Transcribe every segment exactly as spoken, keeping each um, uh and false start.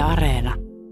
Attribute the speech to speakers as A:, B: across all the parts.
A: Areena.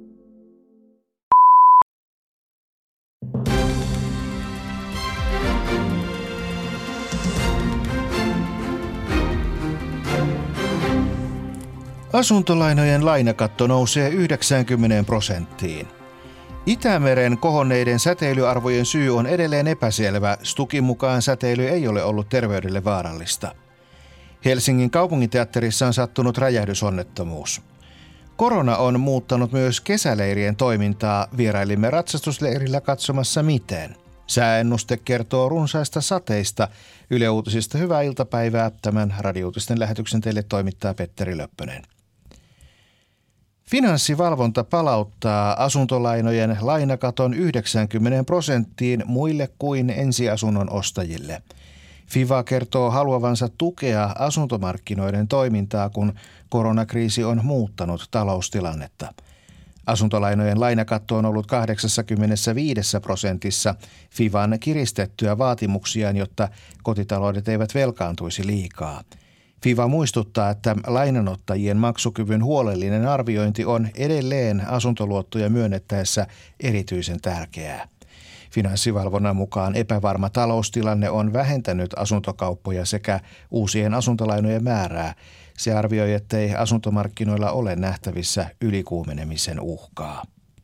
B: Asuntolainojen lainakatto nousee yhdeksänkymmentä prosenttiin. Itämeren kohonneiden säteilyarvojen syy on edelleen epäselvä. Stukin mukaan säteily ei ole ollut terveydelle vaarallista. Helsingin kaupunginteatterissa on sattunut räjähdysonnettomuus. Korona on muuttanut myös kesäleirien toimintaa. Vierailimme ratsastusleirillä katsomassa miten. Sääennuste kertoo runsaista sateista. Yle Uutisista hyvää iltapäivää. Tämän Radio-uutisten lähetyksen teille toimittaa Petteri Löppönen. Finanssivalvonta palauttaa asuntolainojen lainakaton yhdeksänkymmentä prosenttiin muille kuin ensiasunnon ostajille. Fiva kertoo haluavansa tukea asuntomarkkinoiden toimintaa, kun koronakriisi on muuttanut taloustilannetta. Asuntolainojen lainakatto on ollut kahdeksankymmentäviisi prosentissa Fivan kiristettyä vaatimuksiaan, jotta kotitaloudet eivät velkaantuisi liikaa. Fiva muistuttaa, että lainanottajien maksukyvyn huolellinen arviointi on edelleen asuntoluottoja myönnettäessä erityisen tärkeää. Finanssivalvonnan mukaan epävarma taloustilanne on vähentänyt asuntokauppoja sekä uusien asuntolainojen määrää. Se arvioi, ettei asuntomarkkinoilla ole nähtävissä ylikuumenemisen uhkaa.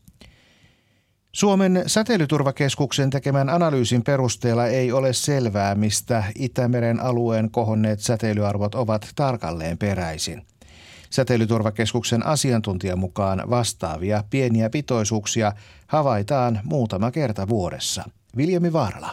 B: Suomen säteilyturvakeskuksen tekemän analyysin perusteella ei ole selvää, mistä Itämeren alueen kohonneet säteilyarvot ovat tarkalleen peräisin. Säteilyturvakeskuksen asiantuntijan mukaan vastaavia pieniä pitoisuuksia havaitaan muutama kerta vuodessa. Viljami Vaarala.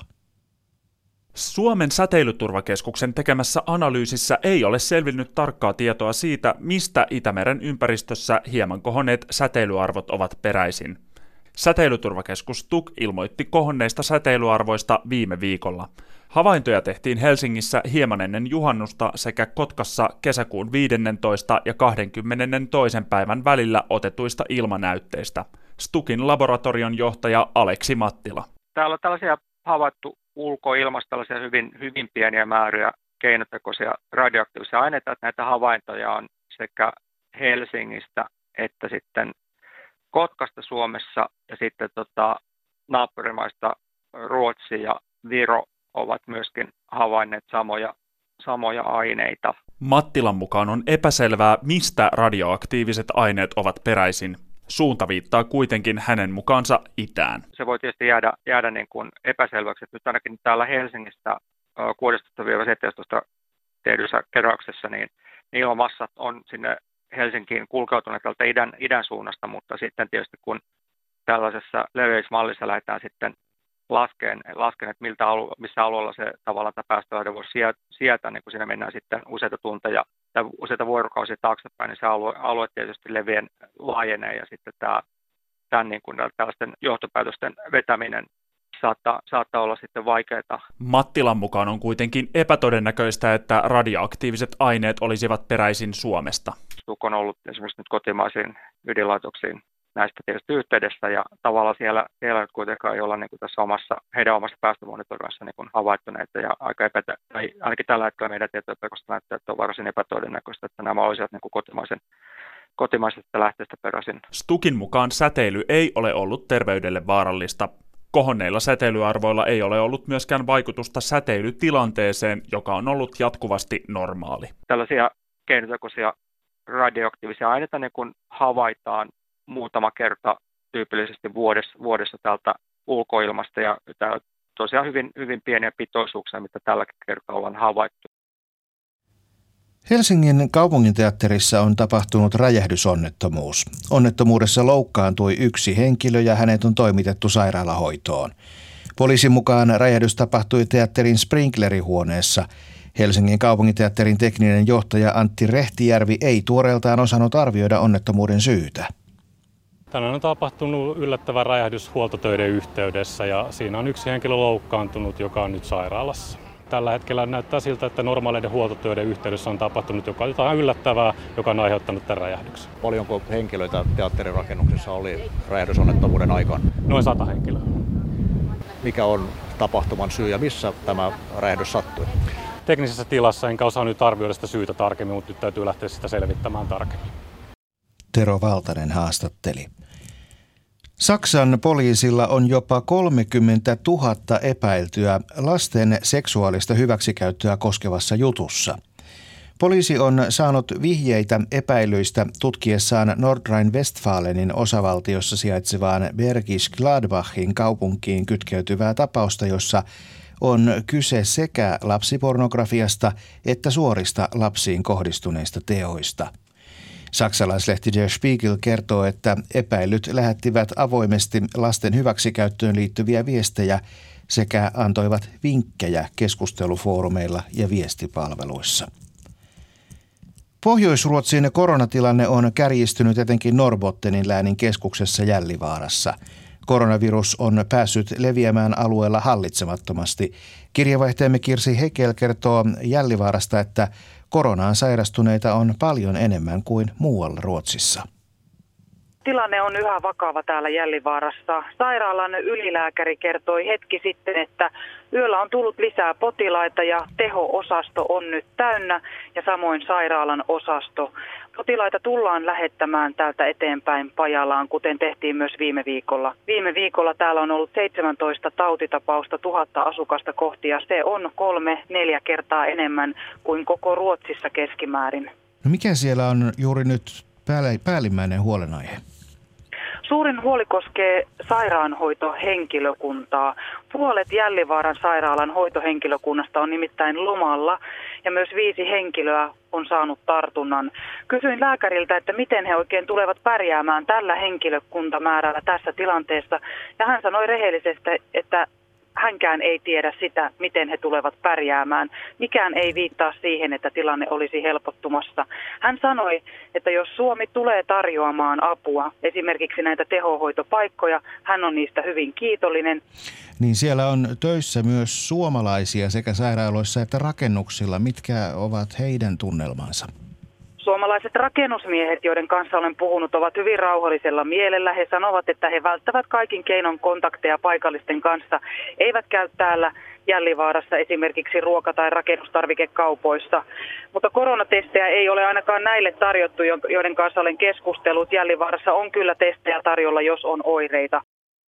C: Suomen säteilyturvakeskuksen tekemässä analyysissä ei ole selvinnyt tarkkaa tietoa siitä, mistä Itämeren ympäristössä hieman kohonneet säteilyarvot ovat peräisin. Säteilyturvakeskus S T U K ilmoitti kohonneista säteilyarvoista viime viikolla. Havaintoja tehtiin Helsingissä hieman ennen juhannusta sekä Kotkassa kesäkuun viidennentoista ja kahdeskymmenestoinen päivän välillä otetuista ilmanäytteistä. S T UKin laboratorion johtaja Aleksi Mattila.
D: Täällä on tällaisia havaittu ulkoilmasta tällaisia hyvin, hyvin pieniä määriä keinotekoisia radioaktiivisia aineita. Näitä havaintoja on sekä Helsingistä että sitten Kotkasta Suomessa ja sitten tota, naapurimaista Ruotsi ja Viro ovat myöskin havainneet samoja, samoja aineita.
C: Mattilan mukaan on epäselvää, mistä radioaktiiviset aineet ovat peräisin. Suunta viittaa kuitenkin hänen mukaansa itään.
D: Se voi tietysti jäädä, jäädä niin kuin epäselväksi, että nyt ainakin täällä Helsingistä kuudesta seitsemääntoista tehdyissä keräyksessä, niin ilmamassat on sinne Helsinkiin kulkeutuneet tältä idän, idän suunnasta, mutta sitten tietysti kun tällaisessa leveysmallissa lähdetään sitten laskeen, laskeen että miltä alue, missä alueella se tavallaan tämä päästölähde voi sieltä, niin kun siinä mennään sitten useita tunteja tai useita vuorokausia taaksepäin, niin se alue, alue tietysti levien laajenee ja sitten tämä, tämän niin kuin tällaisten johtopäätösten vetäminen saattaa, saattaa olla sitten vaikeaa.
C: Mattilan mukaan on kuitenkin epätodennäköistä, että radioaktiiviset aineet olisivat peräisin Suomesta.
D: S T U K on ollut esimerkiksi nyt kotimaisiin ydinlaitoksiin näistä tietysti yhteydessä ja tavallaan siellä, siellä nyt kuitenkaan ei olla niin kuin tässä omassa, heidän omassa päästömonitorissa niin kuin havaittu näitä ja aika epätä, tai ainakin tällä hetkellä meidän tietojen perusteella näyttää, että on varsin epätodennäköistä, että nämä olisivat niin kuin kotimaisen, kotimaisesta lähteestä peräisin.
C: S T U Kin mukaan säteily ei ole ollut terveydelle vaarallista. Kohonneilla säteilyarvoilla ei ole ollut myöskään vaikutusta säteilytilanteeseen, joka on ollut jatkuvasti normaali.
D: Tällaisia keinotekoisia radioaktiivisia aineita niin kun havaitaan muutama kerta tyypillisesti vuodessa, vuodessa täältä ulkoilmasta ja täällä tosiaan hyvin, hyvin pieniä pitoisuuksia, mitä tälläkin kertaa ollaan havaittu.
B: Helsingin kaupunginteatterissa on tapahtunut räjähdysonnettomuus. Onnettomuudessa loukkaantui yksi henkilö ja hänet on toimitettu sairaalahoitoon. Poliisin mukaan räjähdys tapahtui teatterin sprinklerihuoneessa. Helsingin kaupunginteatterin tekninen johtaja Antti Rehtijärvi ei tuoreeltaan osannut arvioida onnettomuuden syytä.
E: Tänään on tapahtunut yllättävä räjähdys huoltotöiden yhteydessä ja siinä on yksi henkilö loukkaantunut, joka on nyt sairaalassa. Tällä hetkellä näyttää siltä, että normaaleiden huoltotöiden yhteydessä on tapahtunut jotain yllättävää, joka on aiheuttanut tämän räjähdyksen.
F: Paljonko henkilöitä teatterirakennuksessa oli räjähdysonnettomuuden aikaan?
E: Noin sata henkilöä.
F: Mikä on tapahtuman syy ja missä tämä räjähdys sattui?
E: Teknisessä tilassa enkä osaa nyt arvioida sitä syytä tarkemmin, mutta nyt täytyy lähteä sitä selvittämään tarkemmin.
B: Tero Valtanen haastatteli. Saksan poliisilla on jopa kolmekymmentätuhatta epäiltyä lasten seksuaalista hyväksikäyttöä koskevassa jutussa. Poliisi on saanut vihjeitä epäilyistä tutkiessaan Nordrhein-Westfalenin osavaltiossa sijaitsevaan Bergisch Gladbachin kaupunkiin kytkeytyvää tapausta, jossa on kyse sekä lapsipornografiasta että suorista lapsiin kohdistuneista teoista. Saksalaislehti Der Spiegel kertoo, että epäilyt lähettivät avoimesti lasten hyväksikäyttöön liittyviä viestejä sekä antoivat vinkkejä keskustelufoorumeilla ja viestipalveluissa. Pohjois-Ruotsin koronatilanne on kärjistynyt etenkin Norrbottenin läänin keskuksessa Jällivaarassa. Koronavirus on päässyt leviämään alueella hallitsemattomasti. Kirjeenvaihtajamme Kirsi Hekel kertoo Jällivaarasta, että koronaan sairastuneita on paljon enemmän kuin muualla Ruotsissa.
A: Tilanne on yhä vakava täällä Jällivaarassa. Sairaalan ylilääkäri kertoi hetki sitten, että yöllä on tullut lisää potilaita ja teho-osasto on nyt täynnä ja samoin sairaalan osasto. Potilaita tullaan lähettämään täältä eteenpäin Pajalaan, kuten tehtiin myös viime viikolla. Viime viikolla täällä on ollut seitsemäntoista tautitapausta tuhatta asukasta kohti ja se on kolme, neljä kertaa enemmän kuin koko Ruotsissa keskimäärin.
B: No mikä siellä on juuri nyt päällimmäinen huolenaihe?
A: Suurin huoli koskee sairaanhoitohenkilökuntaa. Puolet Jällivaaran sairaalan hoitohenkilökunnasta on nimittäin lomalla ja myös viisi henkilöä on saanut tartunnan. Kysyin lääkäriltä, että miten he oikein tulevat pärjäämään tällä henkilökuntamäärällä tässä tilanteessa ja hän sanoi rehellisesti, että hänkään ei tiedä sitä, miten he tulevat pärjäämään. Mikään ei viittaa siihen, että tilanne olisi helpottumassa. Hän sanoi, että jos Suomi tulee tarjoamaan apua, esimerkiksi näitä tehohoitopaikkoja, hän on niistä hyvin kiitollinen.
B: Niin siellä on töissä myös suomalaisia sekä sairaaloissa että rakennuksilla. Mitkä ovat heidän tunnelmansa?
A: Suomalaiset rakennusmiehet, joiden kanssa olen puhunut, ovat hyvin rauhallisella mielellä. He sanovat, että he välttävät kaikin keinon kontakteja paikallisten kanssa, eivät käy täällä Jällivaarassa esimerkiksi ruoka- tai rakennustarvikekaupoissa. Mutta koronatestejä ei ole ainakaan näille tarjottu, joiden kanssa olen keskustellut. Jällivaarassa on kyllä testejä tarjolla, jos on oireita.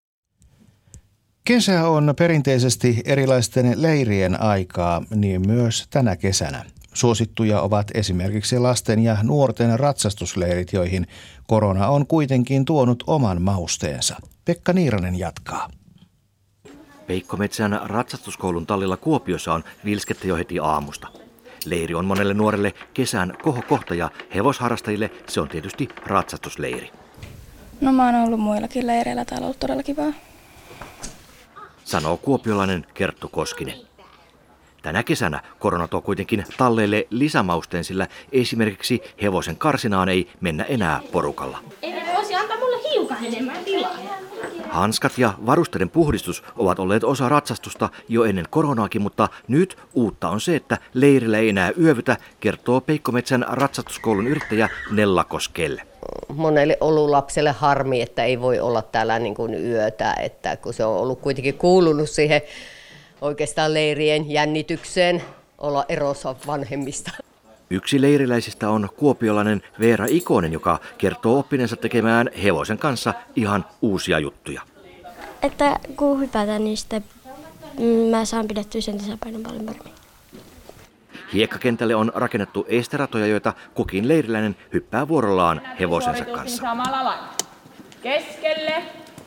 B: Kesä on perinteisesti erilaisten leirien aikaa, niin myös tänä kesänä. Suosittuja ovat esimerkiksi lasten ja nuorten ratsastusleirit, joihin korona on kuitenkin tuonut oman mausteensa. Pekka Niiranen jatkaa.
G: Peikkometsän ratsastuskoulun tallilla Kuopiossa on vilskettä jo heti aamusta. Leiri on monelle nuorelle kesän kohokohta ja hevosharrastajille se on tietysti ratsastusleiri.
H: No mä oon ollut muillakin leireillä, täällä on ollut todella kivaa.
G: Sanoo kuopiolainen Kerttu Koskinen. Tänä kesänä korona tuo kuitenkin talleille lisämausteen, sillä esimerkiksi hevosen karsinaan ei mennä enää porukalla.
I: Voisi antaa mulle hiukan enemmän tilaa.
G: Hanskat ja varusteiden puhdistus ovat olleet osa ratsastusta jo ennen koronaakin, mutta nyt uutta on se, että leirillä ei enää yövytä, kertoo Peikkometsän ratsastuskoulun yrittäjä Nella Koskelle.
J: Monelle ollut lapselle harmi, että ei voi olla täällä niin kuin yötä, että kun se on ollut kuitenkin kuulunut siihen oikeastaan leirien jännitykseen olla erossa vanhemmista.
G: Yksi leiriläisistä on kuopiolainen Veera Ikonen, joka kertoo oppineensa tekemään hevosen kanssa ihan uusia juttuja.
I: Että kun hypätään, niin sitten mä saan pidettyä sen tasapainon paljon paremmin.
G: Hiekkakentälle on rakennettu esteratoja, joita kukin leiriläinen hyppää vuorollaan hevosensa kanssa.
K: Samalla lailla. Keskelle.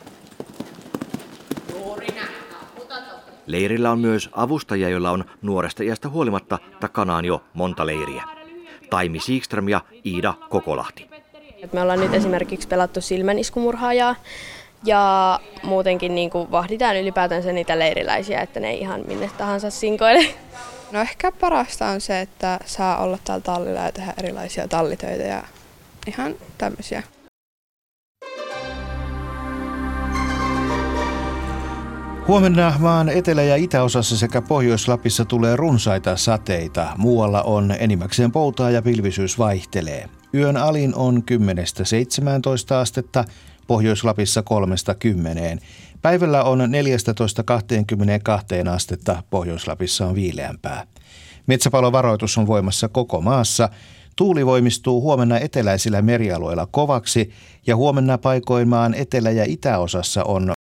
K: Juuri näin.
G: Leirillä on myös avustajia, joilla on nuoresta iästä huolimatta takanaan jo monta leiriä. Taimi Siikström ja Iida Kokolahti.
H: Me ollaan nyt esimerkiksi pelattu silmäniskumurhaajaa ja muutenkin niin kuin vahditaan ylipäätänsä niitä leiriläisiä, että ne ei ihan minne tahansa sinkoile.
L: No ehkä parasta on se, että saa olla täällä tallilla ja tehdä erilaisia tallitöitä ja ihan tämmöisiä.
B: Huomenna maan etelä- ja itäosassa sekä Pohjois-Lapissa tulee runsaita sateita. Muualla on enimmäkseen poutaa ja pilvisyys vaihtelee. Yön alin on kymmenestä seitsemääntoista astetta, Pohjois-Lapissa kolmesta kymmeneen. Päivällä on neljästätoista kahteenkymmeneenkahteen astetta, Pohjois-Lapissa on viileämpää. Metsäpalovaroitus on voimassa koko maassa. Tuuli voimistuu huomenna eteläisillä merialueilla kovaksi ja huomenna paikoin maan etelä- ja itäosassa on